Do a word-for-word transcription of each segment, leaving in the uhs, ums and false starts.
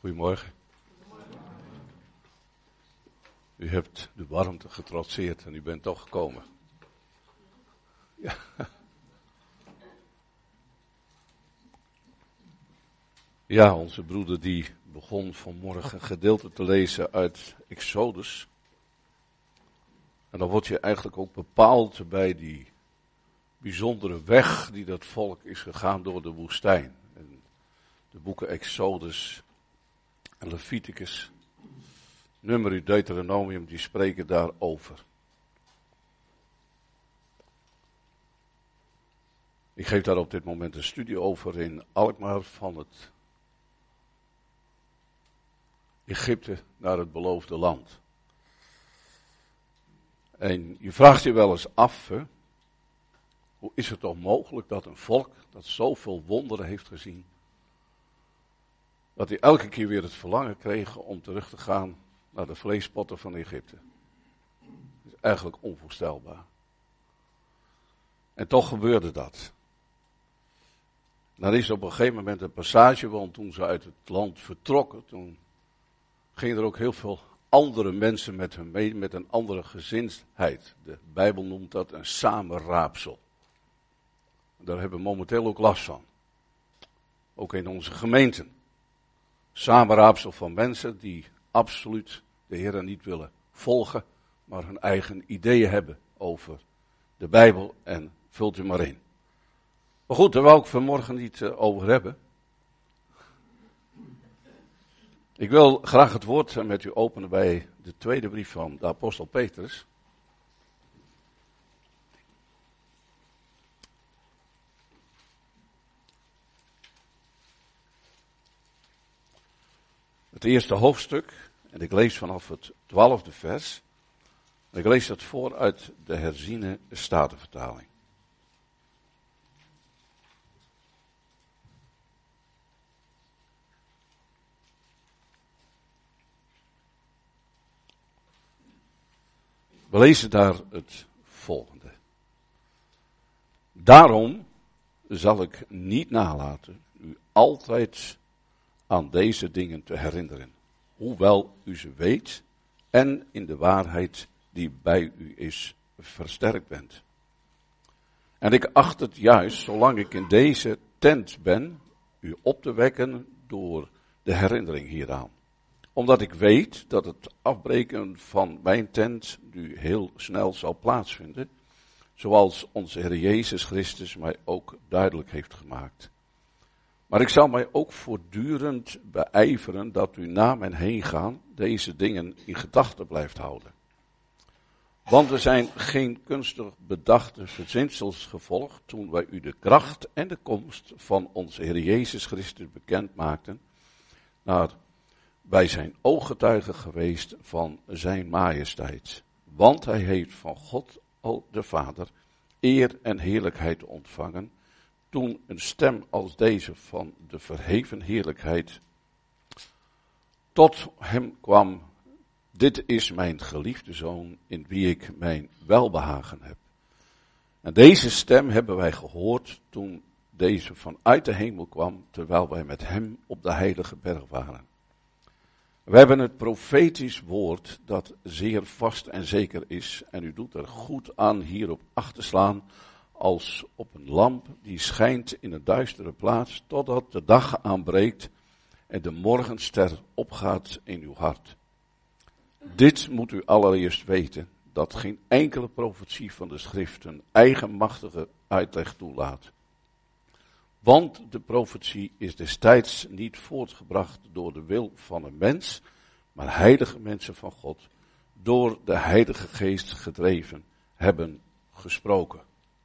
Goedemorgen. U hebt de warmte getrotseerd en u bent toch gekomen. Ja. Ja, onze broeder die begon vanmorgen een gedeelte te lezen uit Exodus. En dan word je eigenlijk ook bepaald bij die bijzondere weg die dat volk is gegaan door de woestijn. En de boeken Exodus en Leviticus, Numeri, Deuteronomium, die spreken daarover. Ik geef daar op dit moment een studie over in Alkmaar van het Egypte naar het beloofde land. En je vraagt je wel eens af, hè, hoe is het toch mogelijk dat een volk dat zoveel wonderen heeft gezien, dat hij elke keer weer het verlangen kreeg om terug te gaan naar de vleespotten van Egypte. Dat is eigenlijk onvoorstelbaar. En toch gebeurde dat. Dan is er op een gegeven moment een passage, want toen ze uit het land vertrokken, toen gingen er ook heel veel andere mensen met hun mee, met een andere gezinsheid. De Bijbel noemt dat een samenraapsel. Daar hebben we momenteel ook last van. Ook in onze gemeenten. Samenraapsel van mensen die absoluut de Heer niet willen volgen, maar hun eigen ideeën hebben over de Bijbel en vult u maar in. Maar goed, daar wil ik vanmorgen niet uh, over hebben. Ik wil graag het woord met u openen bij de tweede brief van de apostel Petrus. Het eerste hoofdstuk, en ik lees vanaf het twaalfde vers. En ik lees dat voor uit de herziene Statenvertaling. We lezen daar het volgende. Daarom zal ik niet nalaten u altijd aan deze dingen te herinneren, hoewel u ze weet en in de waarheid die bij u is versterkt bent. En ik acht het juist, zolang ik in deze tent ben, u op te wekken door de herinnering hieraan. Omdat ik weet dat het afbreken van mijn tent nu heel snel zal plaatsvinden, zoals onze Heer Jezus Christus mij ook duidelijk heeft gemaakt. Maar ik zal mij ook voortdurend beijveren dat u na mijn heen gaan deze dingen in gedachten blijft houden. Want er zijn geen kunstig bedachte verzinsels gevolgd toen wij u de kracht en de komst van onze Heer Jezus Christus bekend maakten, naar wij zijn ooggetuigen geweest van zijn majesteit. Want hij heeft van God de Vader eer en heerlijkheid ontvangen, toen een stem als deze van de verheven heerlijkheid tot hem kwam: dit is mijn geliefde zoon, in wie ik mijn welbehagen heb. En deze stem hebben wij gehoord toen deze vanuit de hemel kwam, terwijl wij met hem op de heilige berg waren. We hebben het profetisch woord dat zeer vast en zeker is, en u doet er goed aan hierop acht te slaan, als op een lamp die schijnt in een duistere plaats, totdat de dag aanbreekt en de morgenster opgaat in uw hart. Dit moet u allereerst weten, dat geen enkele profetie van de schriften eigenmachtige uitleg toelaat. Want de profetie is destijds niet voortgebracht door de wil van een mens, maar heilige mensen van God, door de Heilige Geest gedreven, hebben gesproken.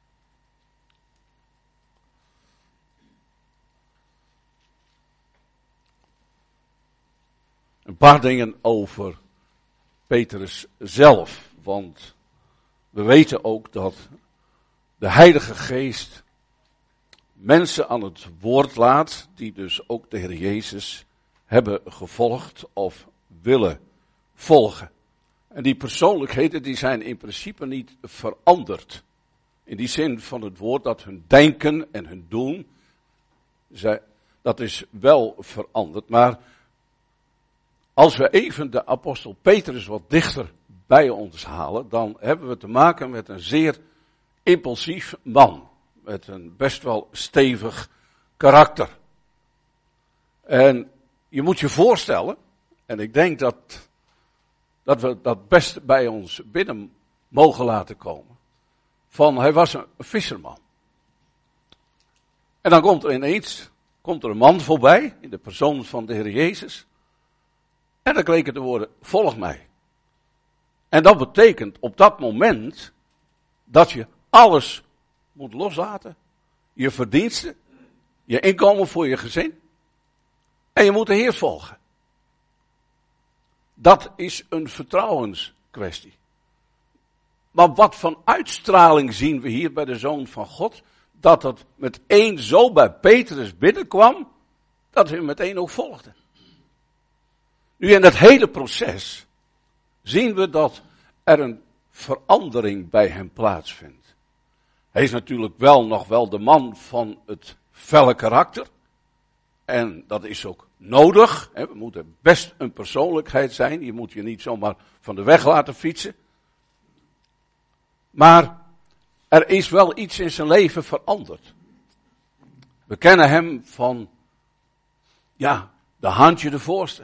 Een paar dingen over Petrus zelf, want we weten ook dat de Heilige Geest mensen aan het woord laat, die dus ook de Heer Jezus hebben gevolgd of willen volgen. En die persoonlijkheden die zijn in principe niet veranderd. In die zin van het woord dat hun denken en hun doen, zij, dat is wel veranderd. Maar Als we even de apostel Petrus wat dichter bij ons halen, dan hebben we te maken met een zeer impulsief man. Met een best wel stevig karakter. En je moet je voorstellen, en ik denk dat, dat we dat best bij ons binnen mogen laten komen. Van, hij was een visserman. En dan komt er ineens, komt er een man voorbij, in de persoon van de Heer Jezus. En dan kleken de woorden, volg mij. En dat betekent op dat moment, dat je alles moet loslaten. Je verdiensten, je inkomen voor je gezin. En je moet de Heer volgen. Dat is een vertrouwenskwestie. Maar wat van uitstraling zien we hier bij de Zoon van God? Dat het meteen zo bij Petrus binnenkwam, dat hij hem meteen ook volgde. Nu in dat hele proces zien we dat er een verandering bij hem plaatsvindt. Hij is natuurlijk wel nog wel de man van het felle karakter. En dat is ook nodig. Hè. We moeten best een persoonlijkheid zijn. Je moet je niet zomaar van de weg laten fietsen. Maar er is wel iets in zijn leven veranderd. We kennen hem van, ja, de handje de voorste.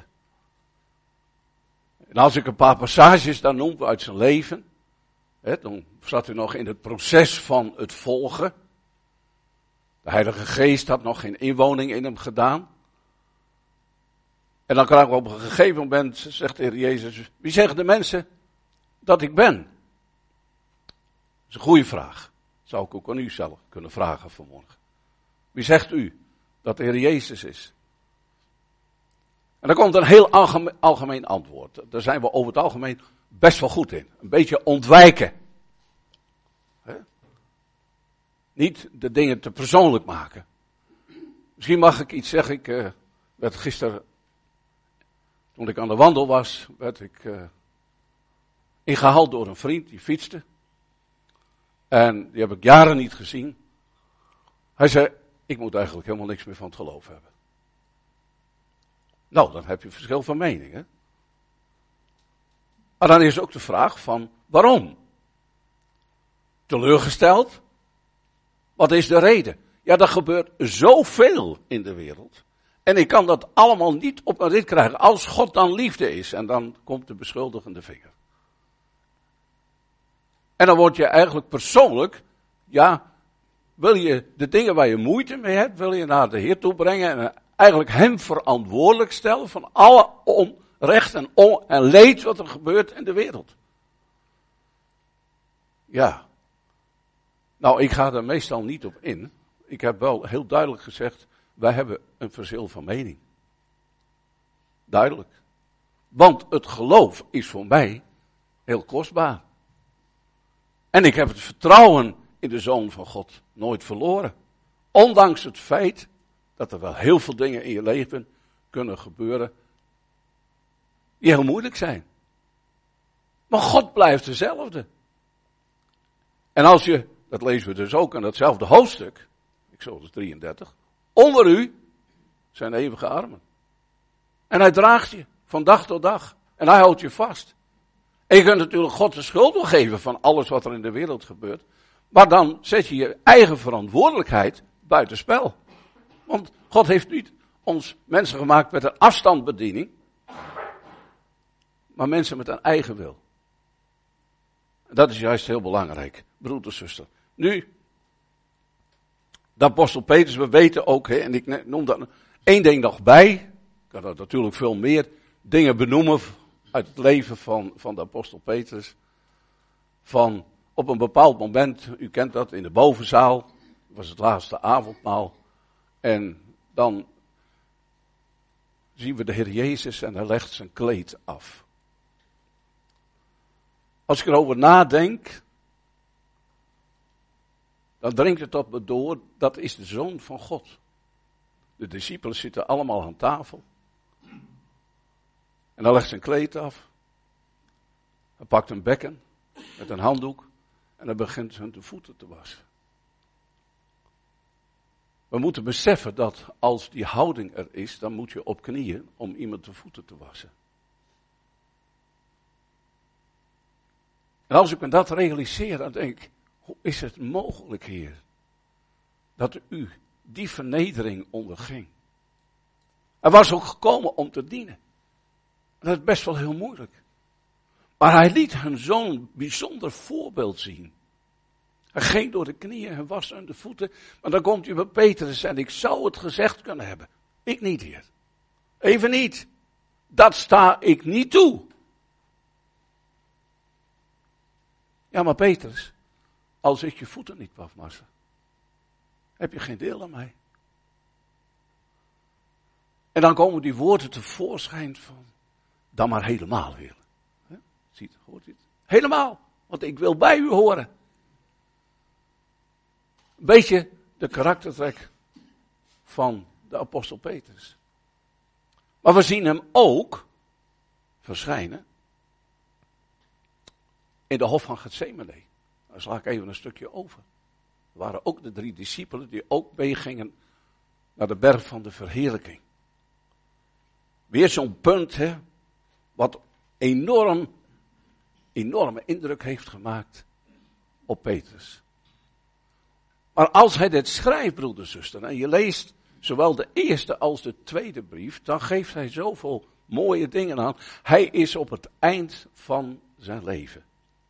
En als ik een paar passages dan noem uit zijn leven, hè, dan zat hij nog in het proces van het volgen. De Heilige Geest had nog geen inwoning in hem gedaan. En dan krijgen we op een gegeven moment, zegt de Heer Jezus, wie zeggen de mensen dat ik ben? Dat is een goede vraag. Zou ik ook aan u zelf kunnen vragen vanmorgen. Wie zegt u dat de Heer Jezus is? En dan komt een heel algemeen, algemeen antwoord. Daar zijn we over het algemeen best wel goed in. Een beetje ontwijken. He? Niet de dingen te persoonlijk maken. Misschien mag ik iets zeggen. Ik uh, werd gisteren, toen ik aan de wandel was, werd ik uh, ingehaald door een vriend die fietste. En die heb ik jaren niet gezien. Hij zei, ik moet eigenlijk helemaal niks meer van het geloof hebben. Nou, dan heb je verschil van meningen. Maar dan is ook de vraag van, waarom? Teleurgesteld? Wat is de reden? Ja, er gebeurt zoveel in de wereld. En ik kan dat allemaal niet op een rit krijgen. Als God dan liefde is. En dan komt de beschuldigende vinger. En dan word je eigenlijk persoonlijk, ja, wil je de dingen waar je moeite mee hebt, wil je naar de Heer toe brengen en eigenlijk hem verantwoordelijk stellen van alle onrecht en, on, en leed wat er gebeurt in de wereld. Ja. Nou, ik ga er meestal niet op in. Ik heb wel heel duidelijk gezegd, wij hebben een verschil van mening. Duidelijk. Want het geloof is voor mij heel kostbaar. En ik heb het vertrouwen in de Zoon van God nooit verloren. Ondanks het feit dat er wel heel veel dingen in je leven kunnen gebeuren die heel moeilijk zijn. Maar God blijft dezelfde. En als je, dat lezen we dus ook in datzelfde hoofdstuk, Exodus drieëndertig, onder u zijn eeuwige armen. En hij draagt je van dag tot dag. En hij houdt je vast. En je kunt natuurlijk God de schuld wel geven van alles wat er in de wereld gebeurt. Maar dan zet je je eigen verantwoordelijkheid buitenspel. Want God heeft niet ons mensen gemaakt met een afstandsbediening. Maar mensen met een eigen wil. Dat is juist heel belangrijk, broeder en zuster. Nu, de apostel Petrus, we weten ook, hè, en ik noem dat één ding nog bij. Ik kan er natuurlijk veel meer dingen benoemen uit het leven van, van de apostel Petrus. Van op een bepaald moment, u kent dat, in de bovenzaal, was het laatste avondmaal. En dan zien we de Heer Jezus en hij legt zijn kleed af. Als ik erover nadenk, dan dringt het op me door, dat is de Zoon van God. De discipelen zitten allemaal aan tafel. En hij legt zijn kleed af. Hij pakt een bekken met een handdoek en hij begint hun de voeten te wassen. We moeten beseffen dat als die houding er is, dan moet je op knieën om iemand de voeten te wassen. En als ik me dat realiseer, dan denk ik, hoe is het mogelijk, Heer, dat u die vernedering onderging? Hij was ook gekomen om te dienen. Dat is best wel heel moeilijk. Maar hij liet hun zo'n bijzonder voorbeeld zien. Hij ging door de knieën en was aan de voeten. Maar dan komt u bij Petrus en ik zou het gezegd kunnen hebben. Ik niet, Heer. Even niet. Dat sta ik niet toe. Ja, maar Petrus, als ik je voeten niet wafwassen, heb je geen deel aan mij. En dan komen die woorden tevoorschijn van, dan maar helemaal, Heer. He? Ziet, hoort u het? Helemaal, want ik wil bij u horen. Een beetje de karaktertrek van de apostel Petrus. Maar we zien hem ook verschijnen in de hof van Getsemane. Daar sla ik even een stukje over. Er waren ook de drie discipelen die ook meegingen naar de berg van de verheerlijking. Weer zo'n punt, hè, wat enorm, enorme indruk heeft gemaakt op Petrus. Maar als hij dit schrijft, broeders en zusters, en je leest zowel de eerste als de tweede brief, dan geeft hij zoveel mooie dingen aan. Hij is op het eind van zijn leven.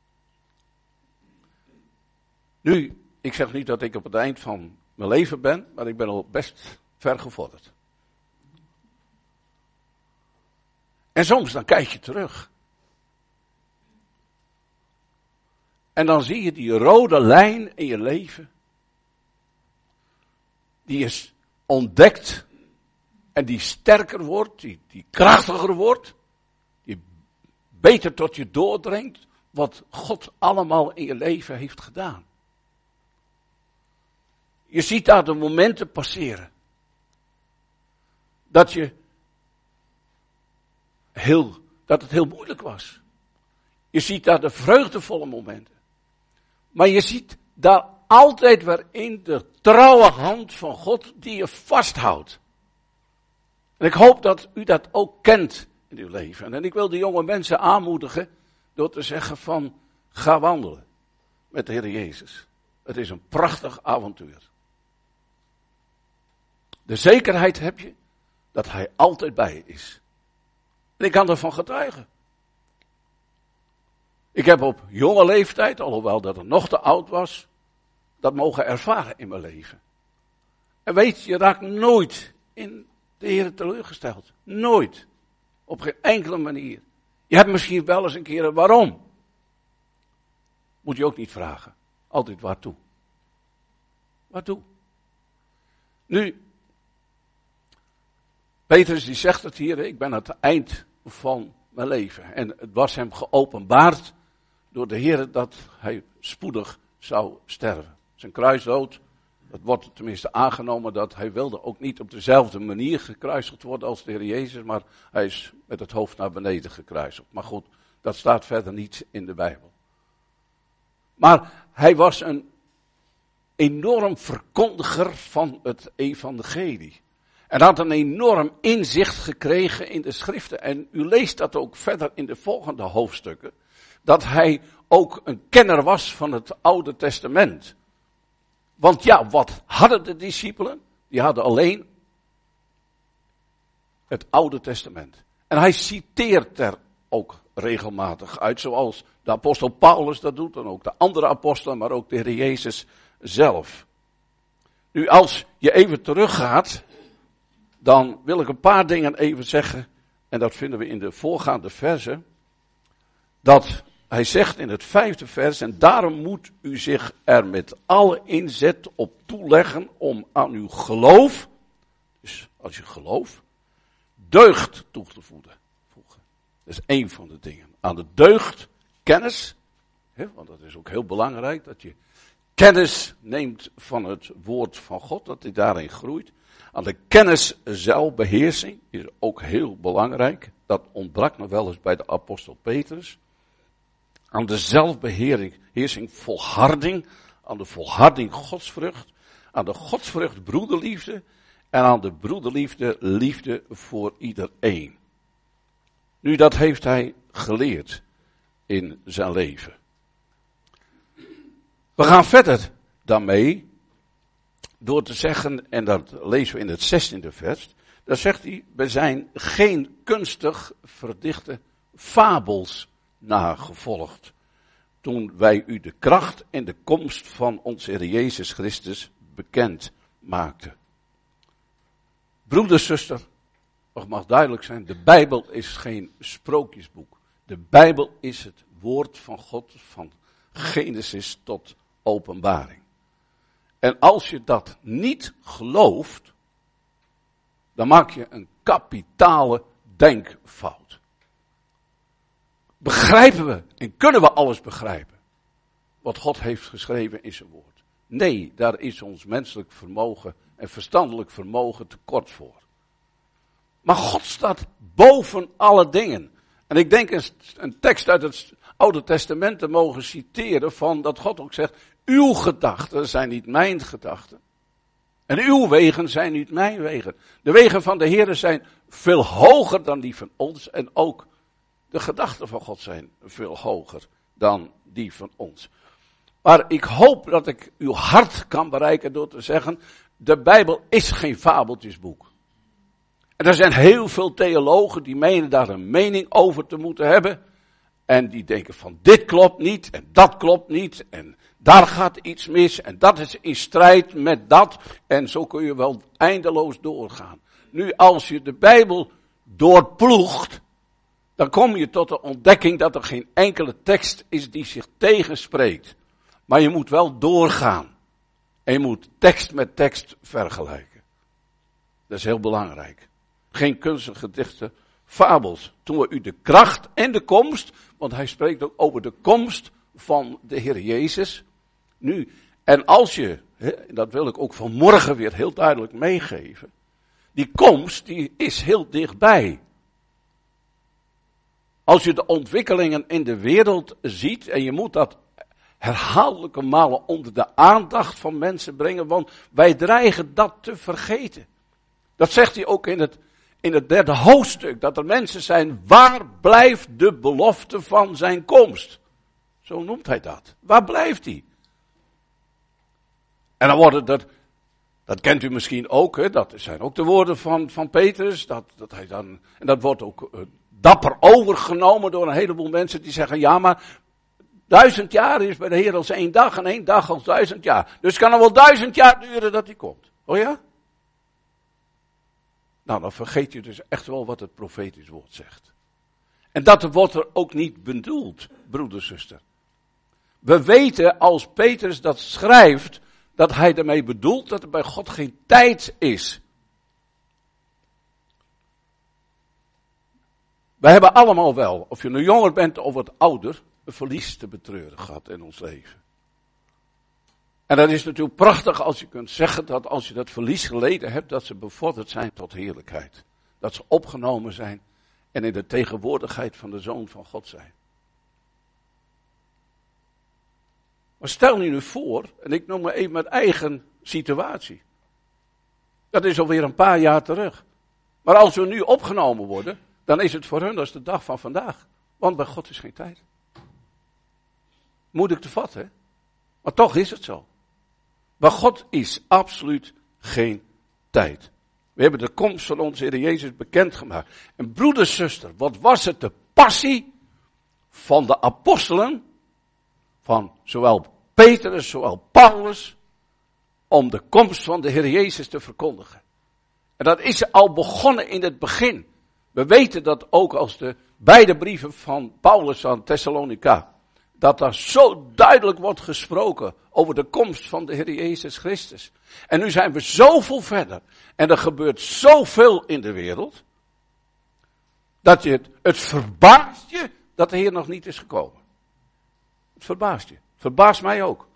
Nu, ik zeg niet dat ik op het eind van mijn leven ben, maar ik ben al best ver gevorderd. En soms dan kijk je terug. En dan zie je die rode lijn in je leven. Die is ontdekt. En die sterker wordt, die, die krachtiger wordt. Die beter tot je doordringt. Wat God allemaal in je leven heeft gedaan. Je ziet daar de momenten passeren. Dat je heel, dat het heel moeilijk was. Je ziet daar de vreugdevolle momenten. Maar je ziet daar altijd weer in de trouwe hand van God die je vasthoudt. En ik hoop dat u dat ook kent in uw leven. En ik wil de jonge mensen aanmoedigen door te zeggen van, ga wandelen met de Heer Jezus. Het is een prachtig avontuur. De zekerheid heb je dat Hij altijd bij je is. En ik kan ervan getuigen. Ik heb op jonge leeftijd, alhoewel dat het nog te oud was, dat mogen ervaren in mijn leven. En weet je, je raakt nooit in de Heer teleurgesteld. Nooit. Op geen enkele manier. Je hebt misschien wel eens een keer een waarom. Moet je ook niet vragen. Altijd waartoe. Waartoe? Nu, Petrus die zegt het hier, ik ben aan het eind van mijn leven. En het was hem geopenbaard door de Heer dat hij spoedig zou sterven. Zijn kruisdood, dat wordt tenminste aangenomen dat hij wilde ook niet op dezelfde manier gekruisigd worden als de Heer Jezus, maar hij is met het hoofd naar beneden gekruisigd. Maar goed, dat staat verder niet in de Bijbel. Maar hij was een enorm verkondiger van het evangelie. En had een enorm inzicht gekregen in de schriften. En u leest dat ook verder in de volgende hoofdstukken. Dat hij ook een kenner was van het Oude Testament. Want ja, wat hadden de discipelen? Die hadden alleen het Oude Testament. En hij citeert er ook regelmatig uit. Zoals de apostel Paulus dat doet. En ook de andere apostelen, maar ook de Heer Jezus zelf. Nu als je even teruggaat, dan wil ik een paar dingen even zeggen. En dat vinden we in de voorgaande versen. Dat hij zegt in het vijfde vers. En daarom moet u zich er met alle inzet op toeleggen om aan uw geloof. Dus als je geloof. Deugd toe te voegen. Dat is één van de dingen. Aan de deugd kennis. Hè, want dat is ook heel belangrijk. Dat je kennis neemt van het woord van God. Dat die daarin groeit. Aan de kennis zelfbeheersing is ook heel belangrijk. Dat ontbrak nog wel eens bij de apostel Petrus. Aan de zelfbeheersing volharding. Aan de volharding godsvrucht. Aan de godsvrucht broederliefde. En aan de broederliefde liefde voor iedereen. Nu dat heeft hij geleerd in zijn leven. We gaan verder daarmee door te zeggen, en dat lezen we in het zestiende vers, daar zegt hij, we zijn geen kunstig verdichte fabels nagevolgd, toen wij u de kracht en de komst van onze Heer Jezus Christus bekend maakten. Broeder, zuster, het mag duidelijk zijn, de Bijbel is geen sprookjesboek. De Bijbel is het woord van God, van Genesis tot Openbaring. En als je dat niet gelooft, dan maak je een kapitale denkfout. Begrijpen we en kunnen we alles begrijpen wat God heeft geschreven in zijn woord? Nee, daar is ons menselijk vermogen en verstandelijk vermogen tekort voor. Maar God staat boven alle dingen. En ik denk een, een tekst uit het Oude Testament te mogen citeren van dat God ook zegt, uw gedachten zijn niet mijn gedachten. En uw wegen zijn niet mijn wegen. De wegen van de Heer zijn veel hoger dan die van ons. En ook de gedachten van God zijn veel hoger dan die van ons. Maar ik hoop dat ik uw hart kan bereiken door te zeggen, de Bijbel is geen fabeltjesboek. En er zijn heel veel theologen die menen daar een mening over te moeten hebben. En die denken van dit klopt niet en dat klopt niet en daar gaat iets mis en dat is in strijd met dat. En zo kun je wel eindeloos doorgaan. Nu als je de Bijbel doorploegt, dan kom je tot de ontdekking dat er geen enkele tekst is die zich tegenspreekt. Maar je moet wel doorgaan. En je moet tekst met tekst vergelijken. Dat is heel belangrijk. Geen kunstige gedichten, fabels. Toen we u de kracht en de komst, want hij spreekt ook over de komst van de Heer Jezus. Nu, en als je, hè, dat wil ik ook vanmorgen weer heel duidelijk meegeven. Die komst, die is heel dichtbij. Als je de ontwikkelingen in de wereld ziet, en je moet dat herhaaldelijke malen onder de aandacht van mensen brengen, want wij dreigen dat te vergeten. Dat zegt hij ook in het, in het derde hoofdstuk, dat er mensen zijn, waar blijft de belofte van zijn komst? Zo noemt hij dat. Waar blijft die? En dan worden er, dat kent u misschien ook, hè, dat zijn ook de woorden van, van Petrus, dat, dat hij dan, en dat wordt ook uh, dapper overgenomen door een heleboel mensen die zeggen, ja maar, duizend jaar is bij de Heer als één dag en één dag als duizend jaar. Dus het kan er wel duizend jaar duren dat hij komt. Oh ja? Nou, dan vergeet je dus echt wel wat het profetisch woord zegt. En dat wordt er ook niet bedoeld, broeder, zuster. We weten als Petrus dat schrijft, dat hij ermee bedoelt dat er bij God geen tijd is. Wij hebben allemaal wel, of je nu jonger bent of wat ouder, een verlies te betreuren gehad in ons leven. En dat is natuurlijk prachtig als je kunt zeggen dat als je dat verlies geleden hebt, dat ze bevorderd zijn tot heerlijkheid. Dat ze opgenomen zijn en in de tegenwoordigheid van de Zoon van God zijn. Maar stel je nu voor, en ik noem maar even mijn eigen situatie. Dat is alweer een paar jaar terug. Maar als we nu opgenomen worden, dan is het voor hun als de dag van vandaag. Want bij God is geen tijd. Moeilijk te vatten, hè? Maar toch is het zo. Bij God is absoluut geen tijd. We hebben de komst van onze Heer Jezus bekendgemaakt. En broeder, zuster, wat was het de passie van de apostelen, van zowel Petrus, zowel Paulus, om de komst van de Heer Jezus te verkondigen. En dat is al begonnen in het begin. We weten dat ook als de beide brieven van Paulus aan Thessalonica, dat daar zo duidelijk wordt gesproken over de komst van de Heer Jezus Christus. En nu zijn we zoveel verder. En er gebeurt zoveel in de wereld. Dat je het, het verbaast je dat de Heer nog niet is gekomen. Het verbaast je. Het verbaast mij ook.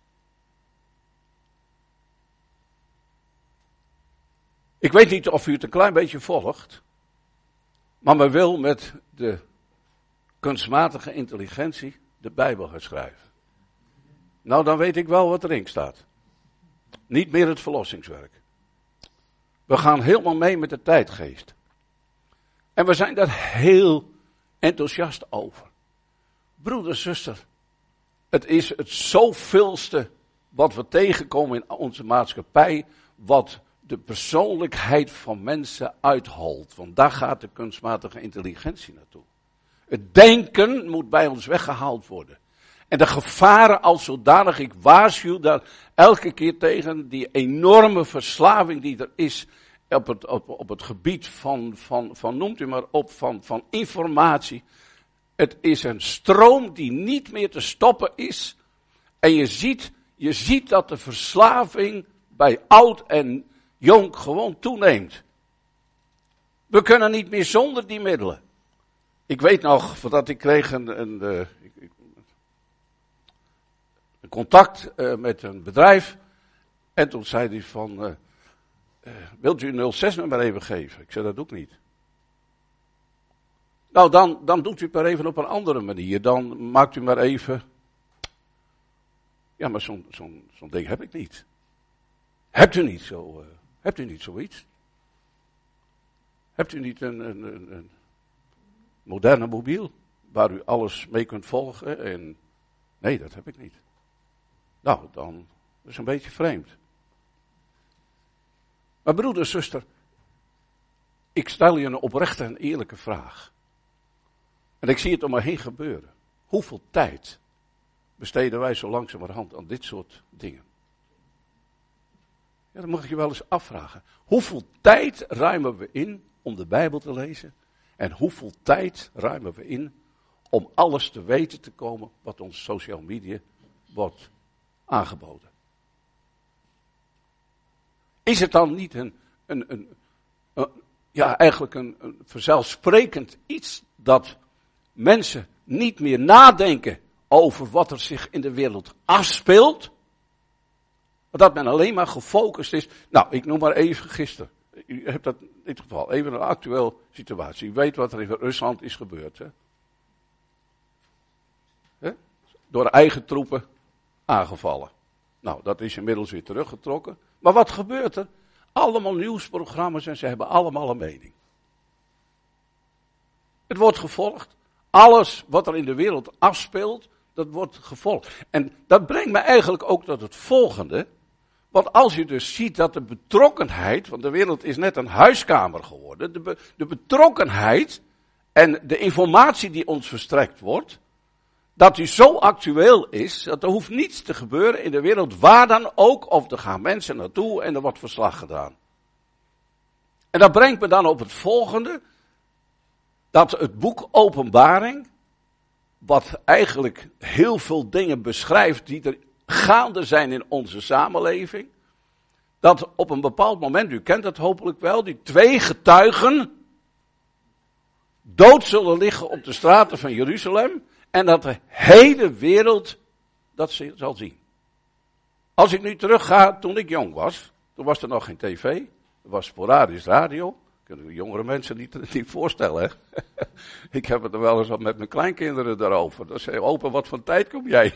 Ik weet niet of u het een klein beetje volgt. Maar men wil met de kunstmatige intelligentie de Bijbel gaan schrijven. Nou, dan weet ik wel wat erin staat. Niet meer het verlossingswerk. We gaan helemaal mee met de tijdgeest. En we zijn daar heel enthousiast over. Broeder, zuster, Het is het zoveelste wat we tegenkomen in onze maatschappij, wat de persoonlijkheid van mensen uitholt. Want daar gaat de kunstmatige intelligentie naartoe. Het denken moet bij ons weggehaald worden. En de gevaren als zodanig, ik waarschuw daar elke keer tegen, die enorme verslaving die er is op het, op, op het gebied van, van, van, noemt u maar op, van, van informatie. Het is een stroom die niet meer te stoppen is. En je ziet, je ziet dat de verslaving bij oud en jong gewoon toeneemt. We kunnen niet meer zonder die middelen. Ik weet nog, voordat ik kreeg een, een, een, een contact uh, met een bedrijf. En toen zei hij van, uh, uh, wilt u een nul zes nummer even geven? Ik zei, dat doe ik niet. Nou, dan, dan doet u het maar even op een andere manier. Dan maakt u maar even. Ja, maar zo'n zo'n zo'n ding heb ik niet. Hebt u niet zo, uh, hebt u niet zoiets? Hebt u niet een, een, een, een moderne mobiel, waar u alles mee kunt volgen? En nee, dat heb ik niet. Nou, dan is het een beetje vreemd. Maar broeder, zuster, ik stel je een oprechte en eerlijke vraag. En ik zie het om me heen gebeuren. Hoeveel tijd besteden wij zo langzamerhand aan dit soort dingen? Ja, dan mag ik je wel eens afvragen. Hoeveel tijd ruimen we in om de Bijbel te lezen? En hoeveel tijd ruimen we in om alles te weten te komen wat ons social media wordt aangeboden? Is het dan niet een, een, een, een ja, eigenlijk een, een vanzelfsprekend iets dat mensen niet meer nadenken over wat er zich in de wereld afspeelt? Dat men alleen maar gefocust is. Nou, ik noem maar even gisteren. U hebt dat in dit geval even een actuele situatie. U weet wat er in Rusland is gebeurd. Hè? Hè? Door eigen troepen aangevallen. Nou, dat is inmiddels weer teruggetrokken. Maar wat gebeurt er? Allemaal nieuwsprogramma's en ze hebben allemaal een mening. Het wordt gevolgd. Alles wat er in de wereld afspeelt, dat wordt gevolgd. En dat brengt me eigenlijk ook tot het volgende. Want als je dus ziet dat de betrokkenheid, want de wereld is net een huiskamer geworden, de, be, de betrokkenheid en de informatie die ons verstrekt wordt, dat die zo actueel is, dat er hoeft niets te gebeuren in de wereld, waar dan ook, of er gaan mensen naartoe en er wordt verslag gedaan. En dat brengt me dan op het volgende, dat het boek Openbaring, wat eigenlijk heel veel dingen beschrijft die er gaande zijn in onze samenleving, dat op een bepaald moment, u kent dat hopelijk wel, die twee getuigen dood zullen liggen op de straten van Jeruzalem en dat de hele wereld dat zal zien. Als ik nu terugga toen ik jong was, toen was er nog geen tv, er was sporadisch radio. Kunnen de jongere mensen niet, niet voorstellen, hè? Ik heb het er wel eens wat met mijn kleinkinderen daarover. Dan zei opa, wat voor tijd kom jij?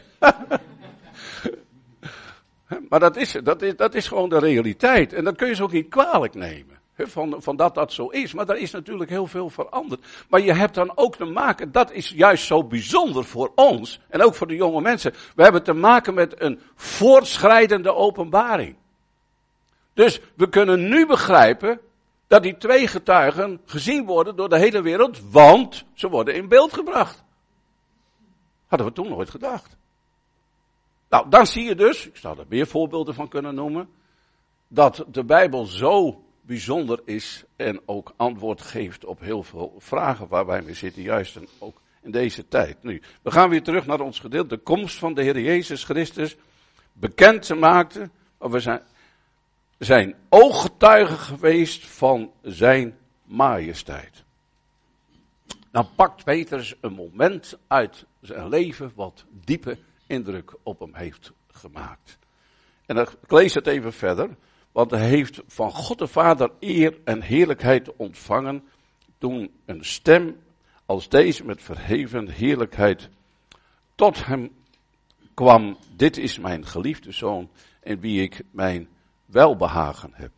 Maar dat is, dat, is, dat is gewoon de realiteit. En dat kun je ze ook niet kwalijk nemen. Van, van dat dat zo is. Maar er is natuurlijk heel veel veranderd. Maar je hebt dan ook te maken, dat is juist zo bijzonder voor ons. En ook voor de jonge mensen. We hebben te maken met een voortschrijdende openbaring. Dus we kunnen nu begrijpen dat die twee getuigen gezien worden door de hele wereld. Want ze worden in beeld gebracht. Hadden we toen nooit gedacht. Nou, dan zie je dus, ik zou er meer voorbeelden van kunnen noemen, dat de Bijbel zo bijzonder is en ook antwoord geeft op heel veel vragen waar wij mee zitten, juist en ook in deze tijd. Nu, we gaan weer terug naar ons gedeelte, de komst van de Heer Jezus Christus, bekend te maken, maar we zijn, zijn ooggetuigen geweest van zijn majesteit. Dan pakt Petrus een moment uit zijn leven wat diepe indruk op hem heeft gemaakt. En dan, ik lees het even verder, want hij heeft van God de Vader eer en heerlijkheid ontvangen, toen een stem als deze met verheven heerlijkheid tot hem kwam: dit is mijn geliefde zoon, in wie ik mijn welbehagen heb.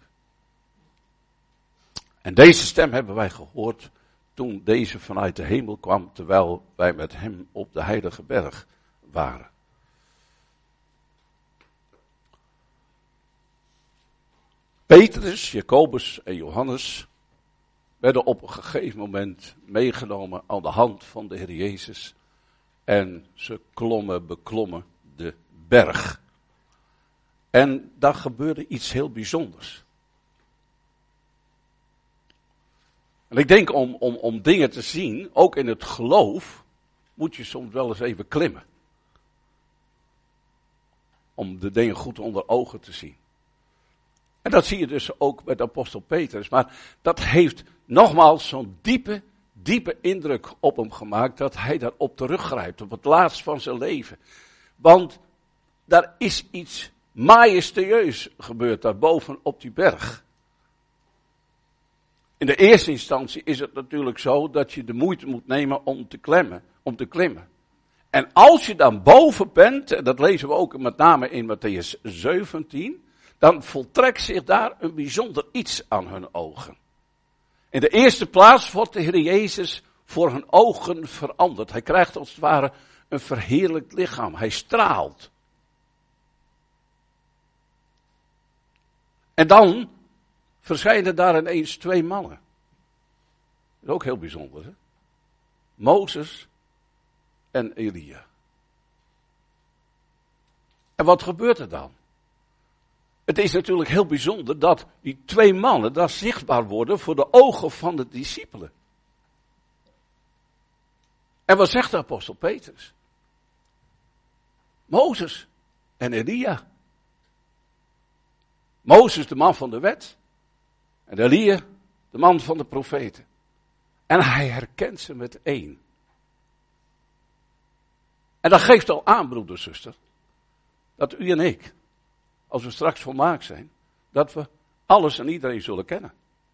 En deze stem hebben wij gehoord toen deze vanuit de hemel kwam, terwijl wij met hem op de heilige berg waren. Petrus, Jacobus en Johannes werden op een gegeven moment meegenomen aan de hand van de Heer Jezus. En ze klommen, beklommen de berg. En daar gebeurde iets heel bijzonders. En ik denk om, om, om dingen te zien, ook in het geloof, moet je soms wel eens even klimmen. Om de dingen goed onder ogen te zien. En dat zie je dus ook met apostel Petrus. Maar dat heeft nogmaals zo'n diepe, diepe indruk op hem gemaakt, dat hij daarop teruggrijpt, op het laatst van zijn leven. Want daar is iets majestueus gebeurd daarboven op die berg. In de eerste instantie is het natuurlijk zo dat je de moeite moet nemen om te klimmen, om te klimmen. En als je dan boven bent, en dat lezen we ook met name in Mattheüs zeventien, dan voltrekt zich daar een bijzonder iets aan hun ogen. In de eerste plaats wordt de Heer Jezus voor hun ogen veranderd. Hij krijgt als het ware een verheerlijkt lichaam. Hij straalt. En dan verschijnen daar ineens twee mannen. Dat is ook heel bijzonder, hè? Mozes en Elia. En wat gebeurt er dan? Het is natuurlijk heel bijzonder dat die twee mannen daar zichtbaar worden voor de ogen van de discipelen. En wat zegt de apostel Petrus? Mozes en Elia. Mozes de man van de wet. En Elia de man van de profeten. En hij herkent ze met één. En dat geeft al aan, broeder, zuster, dat u en ik, als we straks volmaakt zijn, dat we alles en iedereen zullen kennen.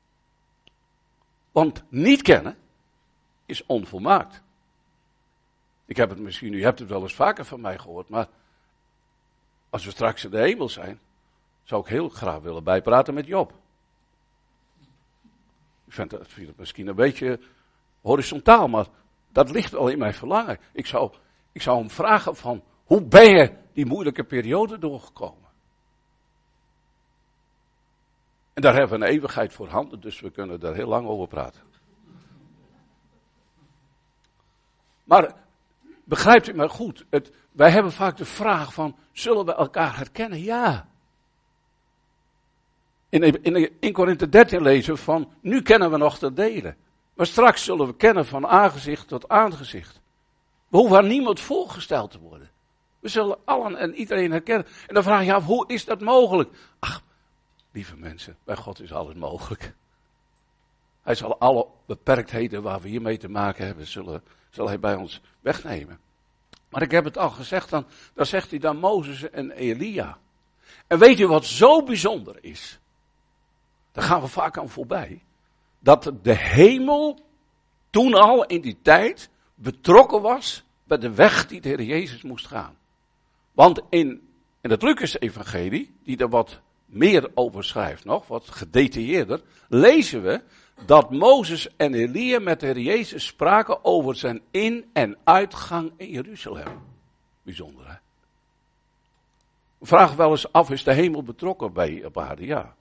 Want niet kennen is onvolmaakt. Ik heb het misschien, u hebt het wel eens vaker van mij gehoord, maar als we straks in de hemel zijn, zou ik heel graag willen bijpraten met Job. Ik vind het, vind het misschien een beetje horizontaal, maar dat ligt wel in mijn verlangen. Ik zou, ik zou hem vragen van, hoe ben je die moeilijke periode doorgekomen? En daar hebben we een eeuwigheid voor handen, dus we kunnen daar heel lang over praten. Maar begrijpt u mij goed? Het, wij hebben vaak de vraag van, zullen we elkaar herkennen? Ja. In, in, in Korinthe dertien lezen we van, nu kennen we nog te delen. Maar straks zullen we kennen van aangezicht tot aangezicht. We hoeven aan niemand voorgesteld te worden. We zullen allen en iedereen herkennen. En dan vraag je af, hoe is dat mogelijk? Ach, lieve mensen, bij God is alles mogelijk. Hij zal alle beperktheden waar we hiermee te maken hebben, zullen, zal hij bij ons wegnemen. Maar ik heb het al gezegd, dan, dan zegt hij dan Mozes en Elia. En weet u wat zo bijzonder is? Daar gaan we vaak aan voorbij. Dat de hemel toen al in die tijd betrokken was bij de weg die de Heer Jezus moest gaan. Want in, in het Lucas-evangelie, die er wat meer over schrijft nog, wat gedetailleerder, lezen we dat Mozes en Elia met de Heer Jezus spraken over zijn in- en uitgang in Jeruzalem. Bijzonder, hè? We vragen wel eens af, is de hemel betrokken bij op aarde? Ja.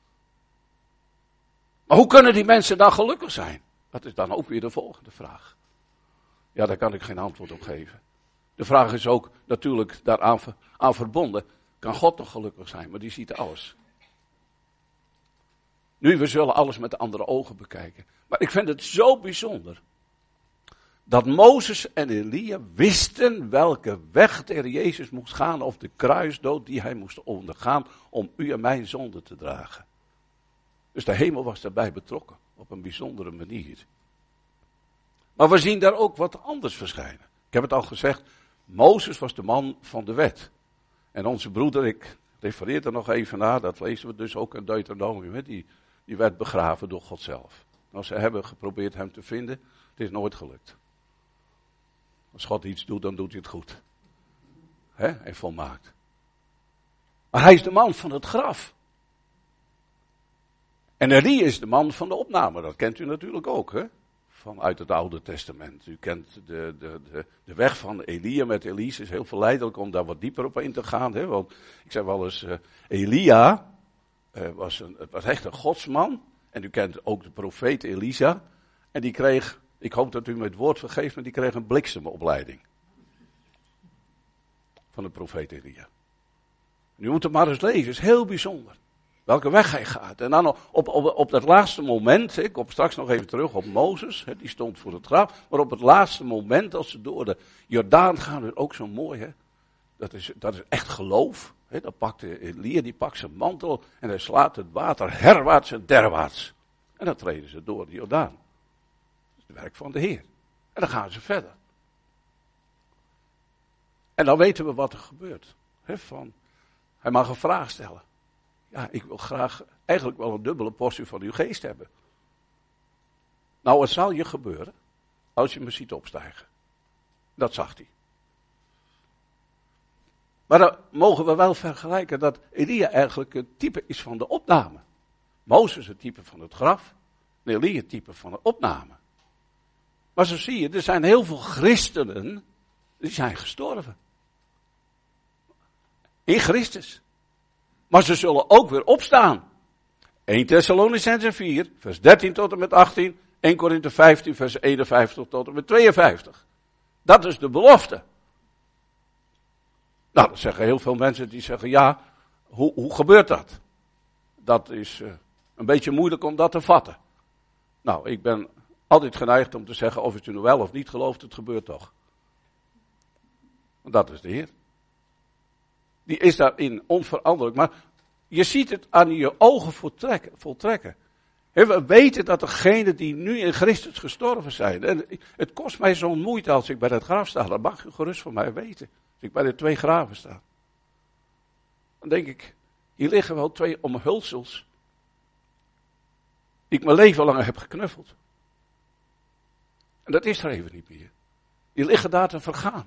Maar hoe kunnen die mensen dan gelukkig zijn? Dat is dan ook weer de volgende vraag. Ja, daar kan ik geen antwoord op geven. De vraag is ook natuurlijk daaraan aan verbonden. Kan God toch gelukkig zijn? Maar die ziet alles. Nu, we zullen alles met andere ogen bekijken. Maar ik vind het zo bijzonder. Dat Mozes en Elia wisten welke weg de Heer Jezus moest gaan. Of de kruisdood die hij moest ondergaan. Om u en mijn zonde te dragen. Dus de hemel was daarbij betrokken. Op een bijzondere manier. Maar we zien daar ook wat anders verschijnen. Ik heb het al gezegd. Mozes was de man van de wet. En onze broeder, ik refereer er nog even naar. Dat lezen we dus ook in Deuteronomium. Die, die werd begraven door God zelf. Nou, ze hebben geprobeerd hem te vinden. Het is nooit gelukt. Als God iets doet, dan doet hij het goed. Hè? En volmaakt. Maar hij is de man van het graf. En Elia is de man van de opname. Dat kent u natuurlijk ook, hè? Vanuit het Oude Testament. U kent de, de, de, de weg van Elia met Elise. Het is heel verleidelijk om daar wat dieper op in te gaan. Hè? Want ik zeg wel eens, uh, Elia, uh, was een, het was echt een godsman. En u kent ook de profeet Elisa. En die kreeg, ik hoop dat u me het woord vergeeft, maar die kreeg een bliksemopleiding. Van de profeet Elia. Nu moet het maar eens lezen, het is heel bijzonder. Welke weg hij gaat. En dan op, op, op dat laatste moment, ik kom straks nog even terug op Mozes, die stond voor het graf. Maar op het laatste moment, als ze door de Jordaan gaan, is ook zo mooi. Hè? Dat, is, dat is echt geloof. Hè? Dan pakt Elia, die pakt zijn mantel en hij slaat het water herwaarts en derwaarts. En dan treden ze door de Jordaan. Dat is het werk van de Heer. En dan gaan ze verder. En dan weten we wat er gebeurt. Hè? Van, hij mag een vraag stellen. Ja, ik wil graag eigenlijk wel een dubbele portie van uw geest hebben. Nou, het zal je gebeuren als je me ziet opstijgen. Dat zag hij. Maar dan mogen we wel vergelijken dat Elia eigenlijk het type is van de opname. Mozes het type van het graf. En Elia het type van de opname. Maar zo zie je, er zijn heel veel christenen die zijn gestorven. In Christus. Maar ze zullen ook weer opstaan. Eerste Thessalonicenzen vier, vers dertien tot en met achttien. Eerste Korinthe vijftien, vers eenenvijftig tot en met tweeënvijftig. Dat is de belofte. Nou, dat zeggen heel veel mensen die zeggen, ja, hoe, hoe gebeurt dat? Dat is uh, een beetje moeilijk om dat te vatten. Nou, ik ben altijd geneigd om te zeggen, of het u nu wel of niet gelooft, het gebeurt toch. Want dat is de Heer. Die is daarin onveranderlijk. Maar je ziet het aan je ogen voltrekken. voltrekken. We weten dat degenen die nu in Christus gestorven zijn. En het kost mij zo'n moeite als ik bij het graf sta. Dat mag u gerust van mij weten. Als ik bij de twee graven sta. Dan denk ik, hier liggen wel twee omhulsels. Die ik mijn leven lang heb geknuffeld. En dat is er even niet meer. Die liggen daar te vergaan.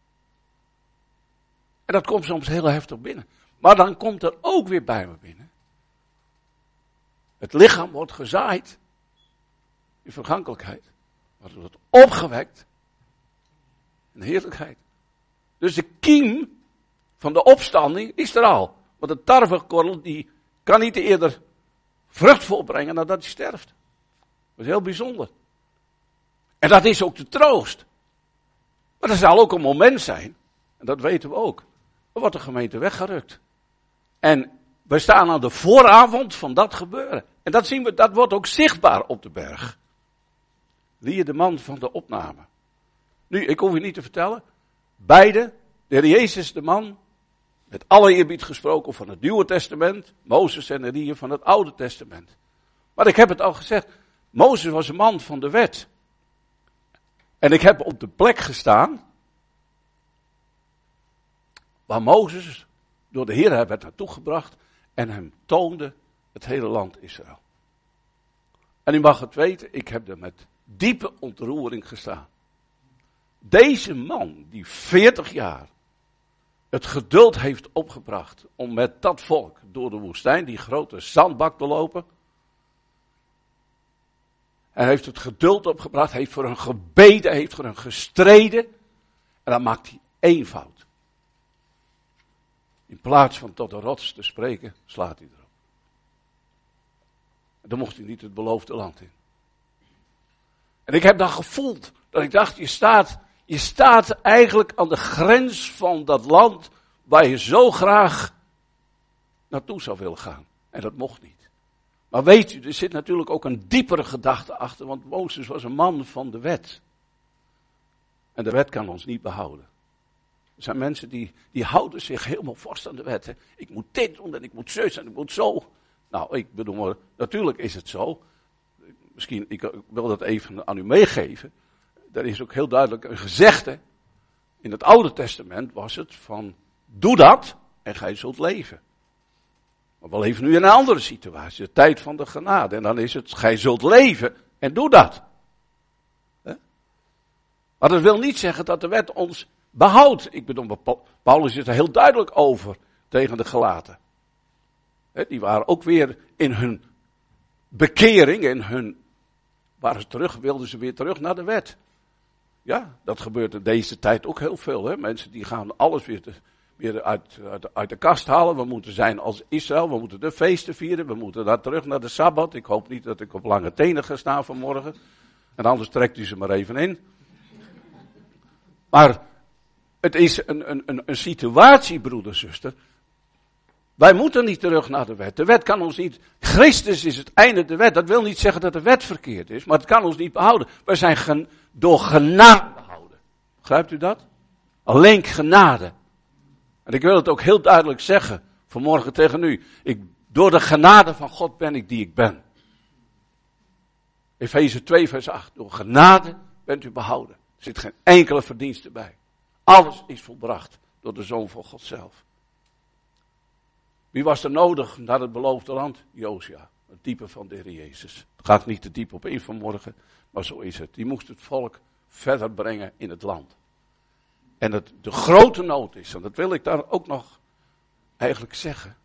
En dat komt soms heel heftig binnen. Maar dan komt er ook weer bij me binnen. Het lichaam wordt gezaaid. In vergankelijkheid. Maar het wordt opgewekt. In heerlijkheid. Dus de kiem van de opstanding is er al. Want de tarwekorrel die kan niet eerder vrucht volbrengen nadat hij sterft. Dat is heel bijzonder. En dat is ook de troost. Maar er zal ook een moment zijn. En dat weten we ook. Dan wordt de gemeente weggerukt. En we staan aan de vooravond van dat gebeuren. En dat zien we, dat wordt ook zichtbaar op de berg. Wie de man van de opname. Nu, ik hoef je niet te vertellen. Beide, de Heer Jezus de man, met alle eerbied gesproken van het Nieuwe Testament. Mozes en Elia van het Oude Testament. Maar ik heb het al gezegd. Mozes was een man van de wet. En ik heb op de plek gestaan waar Mozes door de Heer werd naartoe gebracht en hem toonde het hele land Israël. En u mag het weten, ik heb er met diepe ontroering gestaan. Deze man die veertig jaar het geduld heeft opgebracht om met dat volk door de woestijn, die grote zandbak te lopen. Hij heeft het geduld opgebracht, heeft voor hen gebeden, heeft voor hen gestreden. En dan maakt hij één fout. In plaats van tot de rots te spreken, slaat hij erop. En dan mocht hij niet het beloofde land in. En ik heb dan gevoeld dat ik dacht, je staat, je staat eigenlijk aan de grens van dat land waar je zo graag naartoe zou willen gaan. En dat mocht niet. Maar weet u, er zit natuurlijk ook een diepere gedachte achter, want Mozes was een man van de wet. En de wet kan ons niet behouden. Er zijn mensen die, die houden zich helemaal vast aan de wet. Hè. Ik moet dit doen en ik moet zus en ik moet zo. Nou, ik bedoel, natuurlijk is het zo. Misschien, ik wil dat even aan u meegeven. Er is ook heel duidelijk een gezegde. In het Oude Testament was het van, doe dat en gij zult leven. Maar we leven nu in een andere situatie, de tijd van de genade. En dan is het, gij zult leven en doe dat. He? Maar dat wil niet zeggen dat de wet ons behoudt. Ik bedoel, Paulus is er heel duidelijk over tegen de Galaten. He, die waren ook weer in hun bekering, in hun, waren ze terug, wilden ze weer terug naar de wet. Ja, dat gebeurt in deze tijd ook heel veel. Hè? Mensen die gaan alles weer, te, weer uit, uit, uit de kast halen. We moeten zijn als Israël. We moeten de feesten vieren. We moeten daar terug naar de Sabbat. Ik hoop niet dat ik op lange tenen ga staan vanmorgen. En anders trekt u ze maar even in. Maar het is een, een, een, een situatie, broeder, zuster. Wij moeten niet terug naar de wet. De wet kan ons niet... Christus is het einde de wet. Dat wil niet zeggen dat de wet verkeerd is. Maar het kan ons niet behouden. Wij zijn gen, door genade behouden. Begrijpt u dat? Alleen genade. En ik wil het ook heel duidelijk zeggen. Vanmorgen tegen u. Ik, door de genade van God ben ik die ik ben. Efeze twee vers acht. Door genade bent u behouden. Er zit geen enkele verdienste bij. Alles is volbracht door de Zoon van God zelf. Wie was er nodig naar het beloofde land? Josua, het type van de Heer Jezus. Het gaat niet te diep op in vanmorgen, maar zo is het. Die moest het volk verder brengen in het land. En het de grote nood is, en dat wil ik daar ook nog eigenlijk zeggen.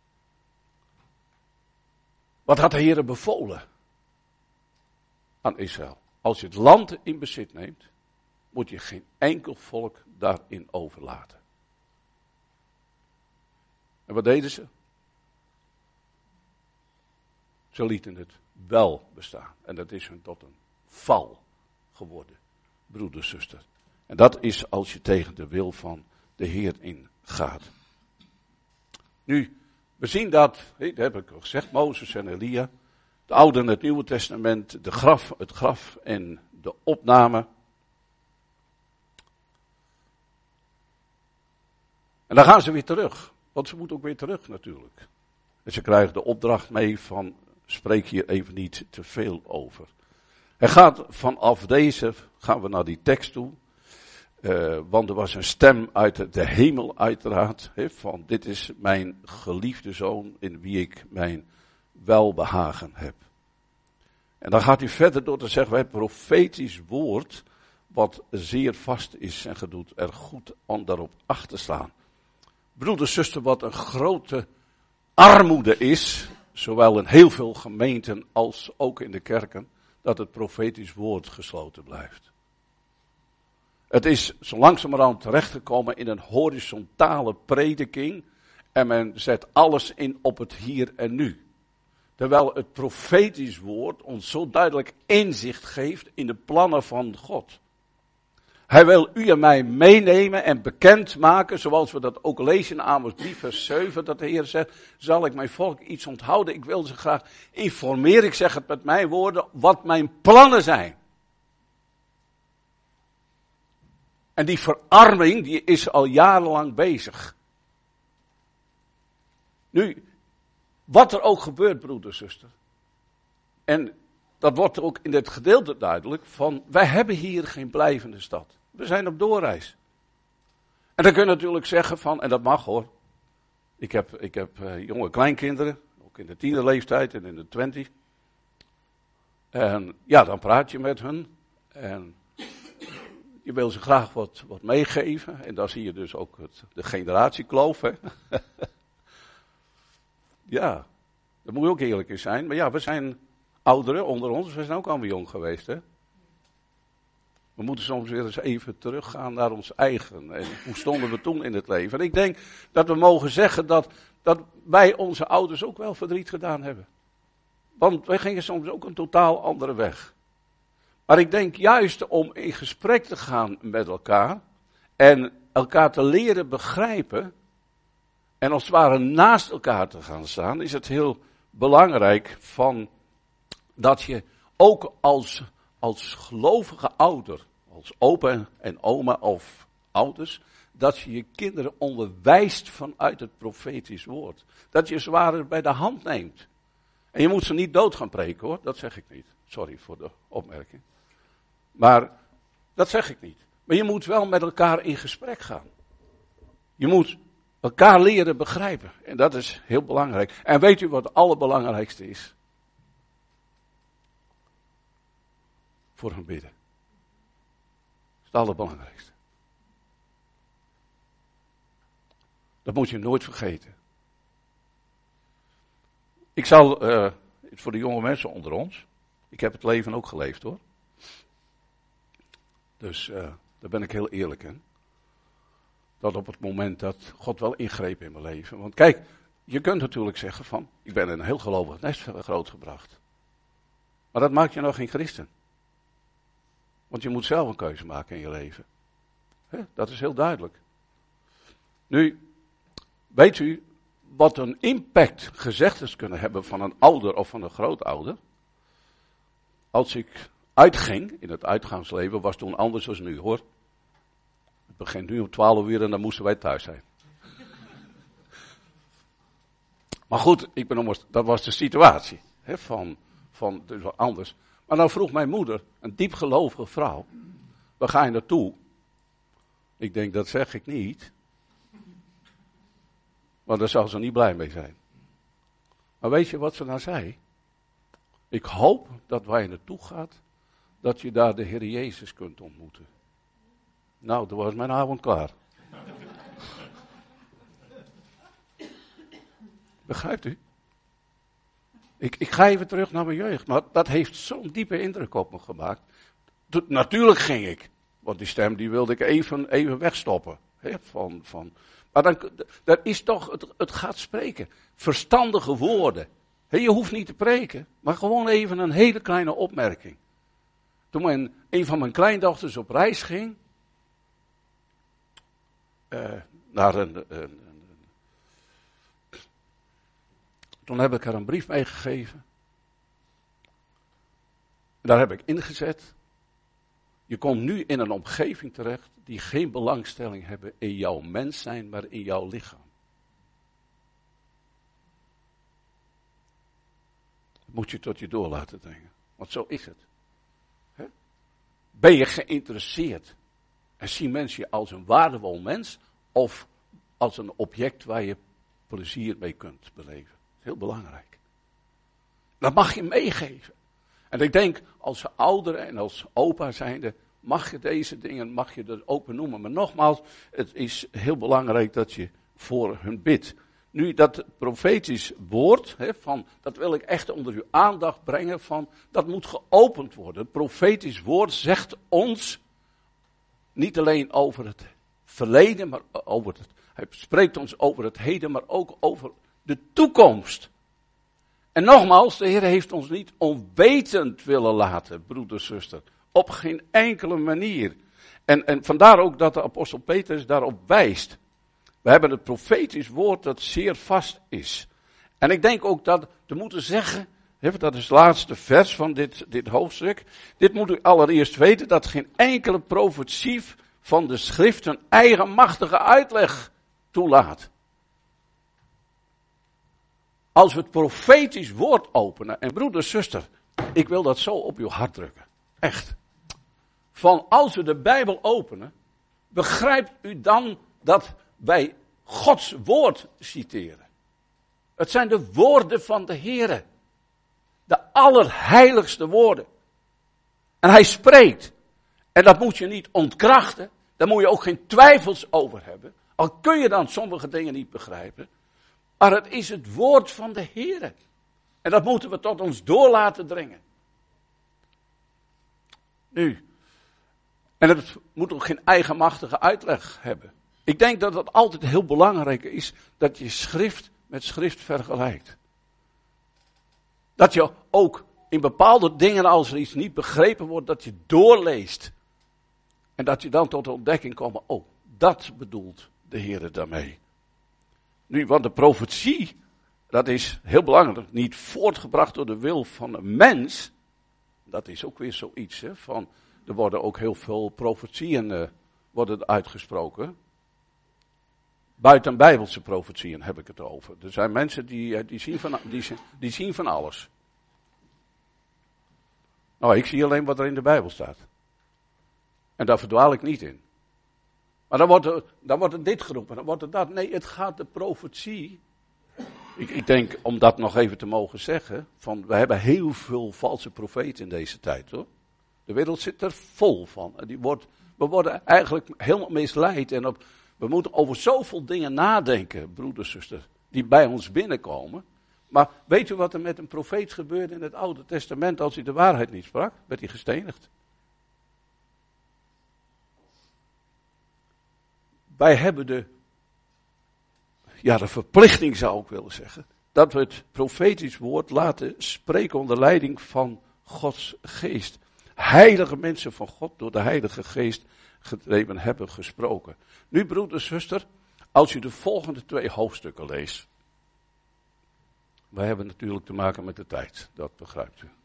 Wat had de Heer bevolen aan Israël? Als je het land in bezit neemt, moet je geen enkel volk daarin overlaten. En wat deden ze? Ze lieten het wel bestaan. En dat is hun tot een val geworden, broeder, zuster. En dat is als je tegen de wil van de Heer ingaat. Nu, we zien dat, dat heb ik al gezegd, Mozes en Elia, het Oude en het Nieuwe Testament, de graf, het graf en de opname. En dan gaan ze weer terug. Want ze moeten ook weer terug natuurlijk. En ze krijgen de opdracht mee van, spreek hier even niet te veel over. Hij gaat vanaf deze, gaan we naar die tekst toe. Uh, want er was een stem uit de hemel uiteraard. He, van dit is mijn geliefde zoon in wie ik mijn welbehagen heb. En dan gaat hij verder door te zeggen, wij hebben profetisch woord. Wat zeer vast is en gedoet er goed om daarop acht te slaan. Broeder, zuster, wat een grote armoede is, zowel in heel veel gemeenten als ook in de kerken, dat het profetisch woord gesloten blijft. Het is zo langzamerhand terechtgekomen in een horizontale prediking en men zet alles in op het hier en nu. Terwijl het profetisch woord ons zo duidelijk inzicht geeft in de plannen van God. Hij wil u en mij meenemen en bekendmaken, zoals we dat ook lezen in Amos drie vers zeven, dat de Heer zegt, zal ik mijn volk iets onthouden? Ik wil ze graag informeren, ik zeg het met mijn woorden, wat mijn plannen zijn. En die verarming, die is al jarenlang bezig. Nu, wat er ook gebeurt, broeder, zuster. En dat wordt ook in dit gedeelte duidelijk, van wij hebben hier geen blijvende stad. We zijn op doorreis. En dan kun je natuurlijk zeggen van, en dat mag hoor. Ik heb, ik heb uh, jonge kleinkinderen, ook in de tienerleeftijd en in de twintig. En ja, dan praat je met hun. En je wil ze graag wat, wat meegeven. En dan zie je dus ook het, de generatiekloof. Hè? Ja, daar moet je ook eerlijk in zijn. Maar ja, we zijn ouderen onder ons, we zijn ook allemaal jong geweest. Hè? We moeten soms weer eens even teruggaan naar ons eigen. En hoe stonden we toen in het leven? En ik denk dat we mogen zeggen dat, dat wij onze ouders ook wel verdriet gedaan hebben. Want wij gingen soms ook een totaal andere weg. Maar ik denk juist om in gesprek te gaan met elkaar en elkaar te leren begrijpen en als het ware naast elkaar te gaan staan, is het heel belangrijk van dat je ook als, als gelovige ouder, als opa en oma of ouders, dat je je kinderen onderwijst vanuit het profetisch woord. Dat je ze ware bij de hand neemt. En je moet ze niet dood gaan preken hoor, dat zeg ik niet. Sorry voor de opmerking. Maar dat zeg ik niet. Maar je moet wel met elkaar in gesprek gaan. Je moet elkaar leren begrijpen. En dat is heel belangrijk. En weet u wat het allerbelangrijkste is? Voor hun bidden. Dat is het allerbelangrijkste. Dat moet je nooit vergeten. Ik zal, uh, voor de jonge mensen onder ons, ik heb het leven ook geleefd hoor. Dus uh, daar ben ik heel eerlijk in. Tot op het moment dat God wel ingreep in mijn leven. Want kijk, je kunt natuurlijk zeggen van, ik ben in een heel gelovig nest grootgebracht. Maar dat maakt je nog geen christen. Want je moet zelf een keuze maken in je leven. He, dat is heel duidelijk. Nu, weet u wat een impact gezegdes kunnen hebben van een ouder of van een grootouder? Als ik uitging, in het uitgaansleven, was toen anders dan nu hoor. Het begint nu om twaalf uur en dan moesten wij thuis zijn. Maar goed, ik ben almost, dat was de situatie. Hè, van, van, dus wat anders. Maar dan vroeg mijn moeder, een diepgelovige vrouw, waar ga je naartoe? Ik denk, dat zeg ik niet. Want daar zou ze niet blij mee zijn. Maar weet je wat ze nou zei? Ik hoop dat waar je naartoe gaat, dat je daar de Heer Jezus kunt ontmoeten. Nou, toen was mijn avond klaar. Begrijpt u? Ik, ik ga even terug naar mijn jeugd, maar dat heeft zo'n diepe indruk op me gemaakt. Toen, natuurlijk ging ik, want die stem die wilde ik even, even wegstoppen. Hè, van, van, maar dan, dat is toch, het, het gaat spreken. Verstandige woorden. Hè, je hoeft niet te preken, maar gewoon even een hele kleine opmerking. Toen mijn, een van mijn kleindochters op reis ging, uh, naar een, een, een Toen heb ik haar een brief meegegeven. Daar heb ik ingezet. Je komt nu in een omgeving terecht die geen belangstelling hebben in jouw mens zijn, maar in jouw lichaam. Dat moet je tot je door laten dringen. Want zo is het. He? Ben je geïnteresseerd en zien mensen je als een waardevol mens of als een object waar je plezier mee kunt beleven? Heel belangrijk. Dat mag je meegeven. En ik denk, als ouder en als opa zijnde, mag je deze dingen, mag je dat ook benoemen. Maar nogmaals, het is heel belangrijk dat je voor hun bidt. Nu, dat profetisch woord, hè, van, dat wil ik echt onder uw aandacht brengen, van, dat moet geopend worden. Het profetisch woord zegt ons, niet alleen over het verleden, maar over het, hij spreekt ons over het heden, maar ook over de toekomst. En nogmaals, de Heer heeft ons niet onwetend willen laten, broeder, zuster. Op geen enkele manier. En, en vandaar ook dat de apostel Petrus daarop wijst. We hebben het profetisch woord dat zeer vast is. En ik denk ook dat te moeten zeggen, dat is het laatste vers van dit, dit hoofdstuk. Dit moet u allereerst weten, dat geen enkele profetie van de schrift een eigenmachtige uitleg toelaat. Als we het profetisch woord openen, en broeder, zuster, ik wil dat zo op uw hart drukken. Echt. Van als we de Bijbel openen, begrijpt u dan dat wij Gods woord citeren. Het zijn de woorden van de Heere. De allerheiligste woorden. En hij spreekt. En dat moet je niet ontkrachten. Daar moet je ook geen twijfels over hebben. Al kun je dan sommige dingen niet begrijpen. Maar het is het woord van de Heere. En dat moeten we tot ons door laten dringen. Nu. En het moet ook geen eigenmachtige uitleg hebben. Ik denk dat het altijd heel belangrijk is dat je schrift met schrift vergelijkt. Dat je ook in bepaalde dingen, als er iets niet begrepen wordt, dat je doorleest. En dat je dan tot de ontdekking komt, oh, dat bedoelt de Heere daarmee. Nu, want de profetie, dat is heel belangrijk, niet voortgebracht door de wil van een mens. Dat is ook weer zoiets, hè, van, er worden ook heel veel profetieën uh, worden uitgesproken. Buiten bijbelse profetieën heb ik het over. Er zijn mensen die, die, zien, van, die, die zien van alles. Nou, ik zie alleen wat er in de Bijbel staat. En daar verdwaal ik niet in. Maar dan wordt er, dan wordt er dit geroepen, dan wordt er dat. Nee, het gaat de profetie. Ik, ik denk, om dat nog even te mogen zeggen, van, we hebben heel veel valse profeten in deze tijd, hoor. De wereld zit er vol van. Die wordt, we worden eigenlijk helemaal misleid en op, we moeten over zoveel dingen nadenken, broeders, zusters, die bij ons binnenkomen. Maar weet u wat er met een profeet gebeurde in het Oude Testament als hij de waarheid niet sprak? Werd hij gestenigd. wij hebben de, ja, de verplichting zou ik willen zeggen, dat we het profetisch woord laten spreken onder leiding van Gods geest. Heilige mensen van God door de Heilige Geest gedreven hebben gesproken. Nu broeder, zuster, als je de volgende twee hoofdstukken leest. Wij hebben natuurlijk te maken met de tijd, dat begrijpt u.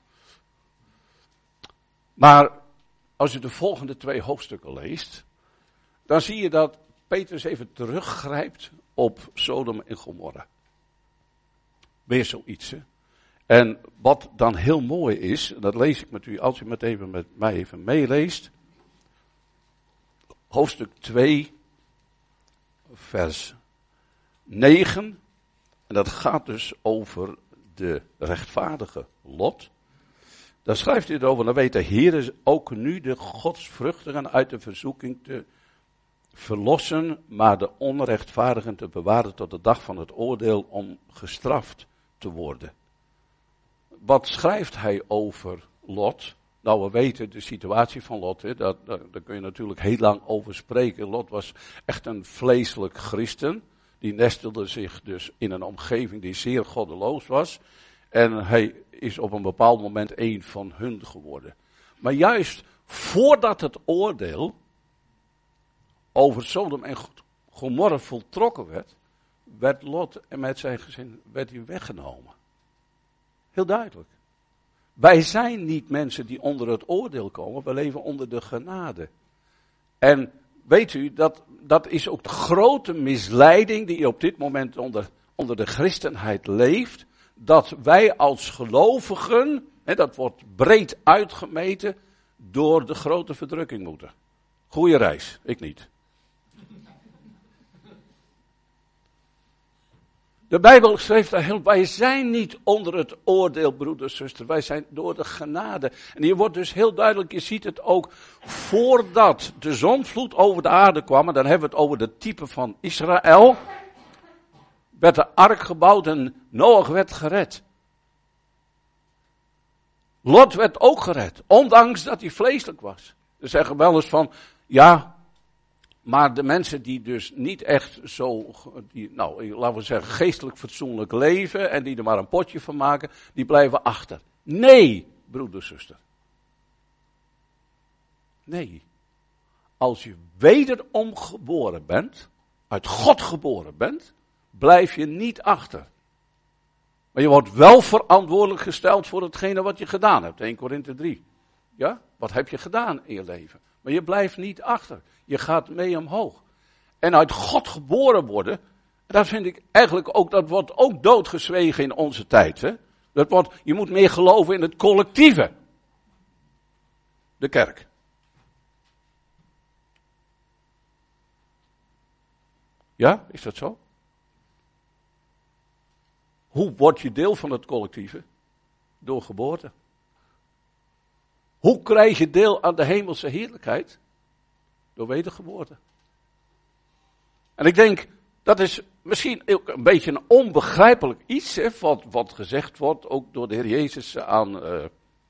Maar als je de volgende twee hoofdstukken leest, dan zie je dat Petrus even teruggrijpt op Sodom en Gomorra. Weer zoiets, hè. En wat dan heel mooi is, dat lees ik met u, als u met even met mij even meeleest. Hoofdstuk twee, vers negen. En dat gaat dus over de rechtvaardige Lot. Daar schrijft hij erover, dan weet de Heer ook nu de godsvruchtigen uit de verzoeking te verlossen, maar de onrechtvaardigen te bewaren tot de dag van het oordeel om gestraft te worden. Wat schrijft hij over Lot? Nou, we weten de situatie van Lot, hè. Daar, daar, daar kun je natuurlijk heel lang over spreken. Lot was echt een vleeselijk christen. Die nestelde zich dus in een omgeving die zeer goddeloos was. En hij is op een bepaald moment een van hun geworden. Maar juist voordat het oordeel over Sodom en Gomorra voltrokken werd, werd Lot en met zijn gezin werd hij weggenomen. Heel duidelijk. Wij zijn niet mensen die onder het oordeel komen, we leven onder de genade. En weet u, dat, dat is ook de grote misleiding die op dit moment onder, onder de christenheid leeft. Dat wij als gelovigen, hè, dat wordt breed uitgemeten, door de grote verdrukking moeten. Goeie reis, ik niet. De Bijbel schreef daar heel, wij zijn niet onder het oordeel, broeders, zuster, wij zijn door de genade. En hier wordt dus heel duidelijk, je ziet het ook, voordat de zondvloed over de aarde kwam, en dan hebben we het over de type van Israël, werd de ark gebouwd en Noach werd gered. Lot werd ook gered, ondanks dat hij vleeselijk was. Ze zeggen wel eens van, ja, maar de mensen die dus niet echt zo, die, nou, laten we zeggen, geestelijk fatsoenlijk leven en die er maar een potje van maken, die blijven achter. Nee, broeder, zuster. Nee. Als je wederom geboren bent, uit God geboren bent, blijf je niet achter. Maar je wordt wel verantwoordelijk gesteld voor hetgene wat je gedaan hebt. Eerste Korinthe drie. Ja? Wat heb je gedaan in je leven? Maar je blijft niet achter. Je gaat mee omhoog. En uit God geboren worden, dat vind ik eigenlijk ook, dat wordt ook doodgezwegen in onze tijd. Hè? Dat wordt, je moet meer geloven in het collectieve. De kerk. Ja, is dat zo? Hoe word je deel van het collectieve? Door geboorte. Hoe krijg je deel aan de hemelse heerlijkheid? Door wedergeboorte. En ik denk, dat is misschien ook een beetje een onbegrijpelijk iets, hè, wat, wat gezegd wordt, ook door de Heer Jezus aan, uh,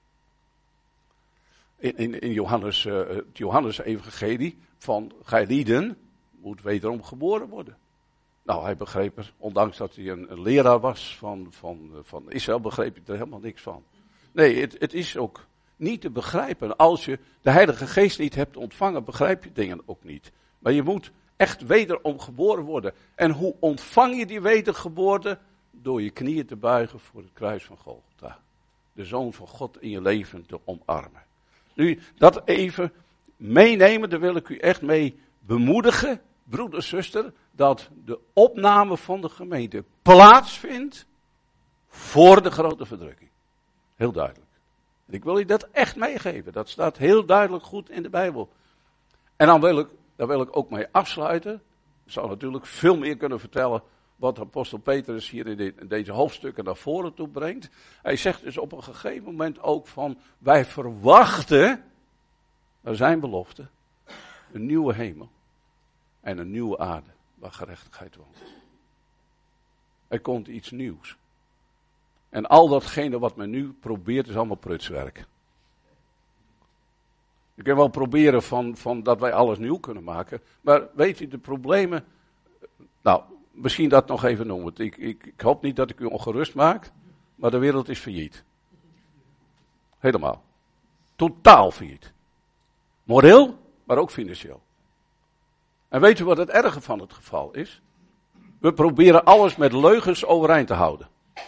in, in, in Johannes, uh, het Johannes-evangelie, van gij lieden moet wederom geboren worden. Nou, hij begreep er, ondanks dat hij een, een leraar was van, van, van Israël, begreep hij er helemaal niks van. Nee, het, het is ook niet te begrijpen. Als je de Heilige Geest niet hebt ontvangen, begrijp je dingen ook niet. Maar je moet echt wederom geboren worden. En hoe ontvang je die wedergeboorte? Door je knieën te buigen voor het kruis van Golgotha. De Zoon van God in je leven te omarmen. Nu, dat even meenemen, daar wil ik u echt mee bemoedigen, broeder, zuster, dat de opname van de gemeente plaatsvindt voor de grote verdrukking. Heel duidelijk. En ik wil u dat echt meegeven. Dat staat heel duidelijk goed in de Bijbel. En dan wil ik, daar wil ik ook mee afsluiten. Ik zou natuurlijk veel meer kunnen vertellen wat apostel Petrus hier in, de, in deze hoofdstukken naar voren toe brengt. Hij zegt dus op een gegeven moment ook van, wij verwachten, naar zijn belofte, een nieuwe hemel en een nieuwe aarde waar gerechtigheid woont. Er komt iets nieuws. En al datgene wat men nu probeert is allemaal prutswerk. Je kunt wel proberen van, van dat wij alles nieuw kunnen maken. Maar weet u, de problemen... Nou, misschien dat nog even noemen. Ik, ik, ik hoop niet dat ik u ongerust maak. Maar de wereld is failliet. Helemaal. Totaal failliet. Moreel, maar ook financieel. En weet u wat het erge van het geval is? We proberen alles met leugens overeind te houden.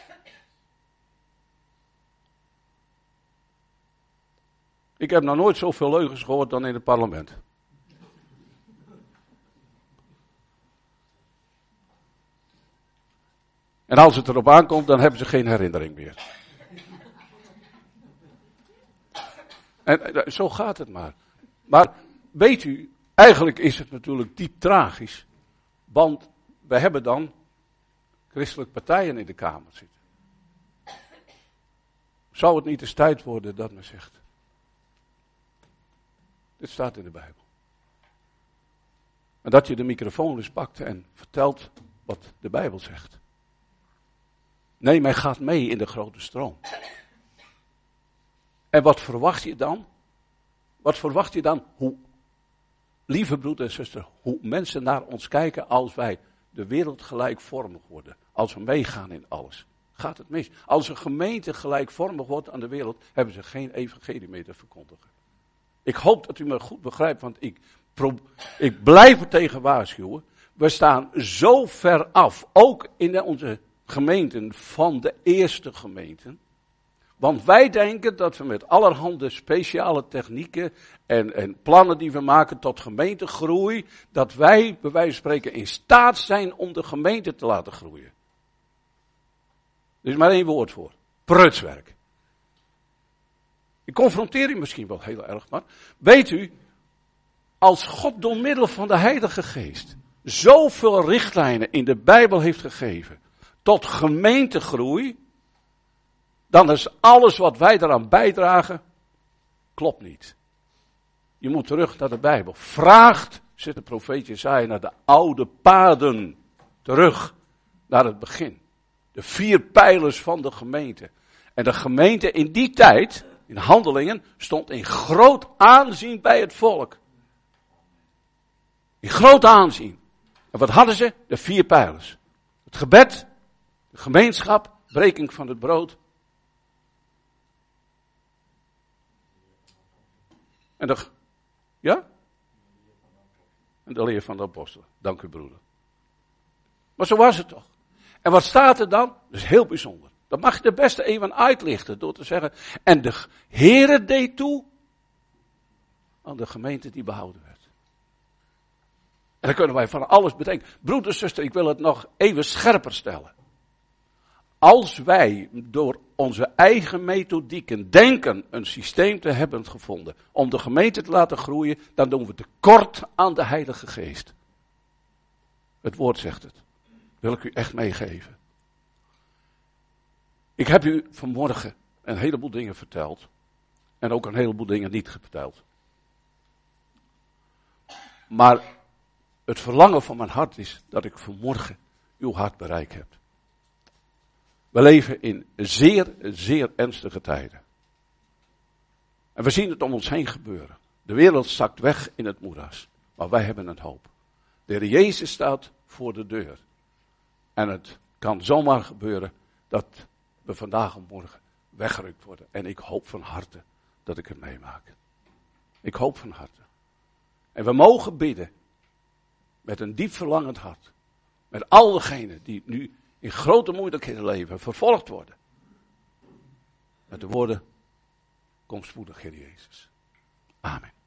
Ik heb nog nooit zoveel leugens gehoord dan in het parlement. En als het erop aankomt, dan hebben ze geen herinnering meer. En zo gaat het maar. Maar weet u, eigenlijk is het natuurlijk diep tragisch. Want we hebben dan christelijke partijen in de Kamer zitten. Zou het niet eens tijd worden dat men zegt... Dit staat in de Bijbel. En dat je de microfoon eens pakt en vertelt wat de Bijbel zegt. Nee, men gaat mee in de grote stroom. En wat verwacht je dan? Wat verwacht je dan? Hoe, lieve broeder en zuster, hoe mensen naar ons kijken als wij de wereld gelijkvormig worden. Als we meegaan in alles. Gaat het mis. Als een gemeente gelijkvormig wordt aan de wereld, hebben ze geen evangelie meer te verkondigen. Ik hoop dat u me goed begrijpt, want ik, pro, ik blijf er tegen waarschuwen. We staan zo ver af, ook in de, onze gemeenten, van de eerste gemeenten. Want wij denken dat we met allerhande speciale technieken en, en plannen die we maken tot gemeentegroei, dat wij bij wijze van spreken in staat zijn om de gemeente te laten groeien. Er is maar één woord voor. Prutswerk. Ik confronteer u misschien wel heel erg, maar weet u, als God door middel van de Heilige Geest zoveel richtlijnen in de Bijbel heeft gegeven tot gemeentegroei, dan is alles wat wij daaraan bijdragen, klopt niet. Je moet terug naar de Bijbel. Vraagt, zit de profeet Jesaja, naar de oude paden. Terug naar het begin. De vier pijlers van de gemeente. En de gemeente in die tijd, in Handelingen, stond in groot aanzien bij het volk. In groot aanzien. En wat hadden ze? De vier pijlers. Het gebed, de gemeenschap, breking van het brood. En de, ja? En de leer van de apostelen. Dank u, broeder. Maar zo was het toch. En wat staat er dan? Dat is heel bijzonder. Dat mag je de beste even uitlichten door te zeggen. En de Heere deed toe aan de gemeente die behouden werd. En dan kunnen wij van alles bedenken. Broeder, zuster, ik wil het nog even scherper stellen. Als wij door onze eigen methodieken denken een systeem te hebben gevonden om de gemeente te laten groeien, dan doen we tekort aan de Heilige Geest. Het woord zegt het. Wil ik u echt meegeven. Ik heb u vanmorgen een heleboel dingen verteld. En ook een heleboel dingen niet verteld. Maar het verlangen van mijn hart is dat ik vanmorgen uw hart bereikt heb. We leven in zeer, zeer ernstige tijden. En we zien het om ons heen gebeuren. De wereld zakt weg in het moeras. Maar wij hebben een hoop. De Heer Jezus staat voor de deur. En het kan zomaar gebeuren dat we vandaag of morgen weggerukt worden. En ik hoop van harte dat ik het meemaak. Ik hoop van harte. En we mogen bidden. Met een diep verlangend hart. Met al degenen die nu in grote moeilijkheden leven, vervolgd worden. Met de woorden, kom spoedig, Heer Jezus. Amen.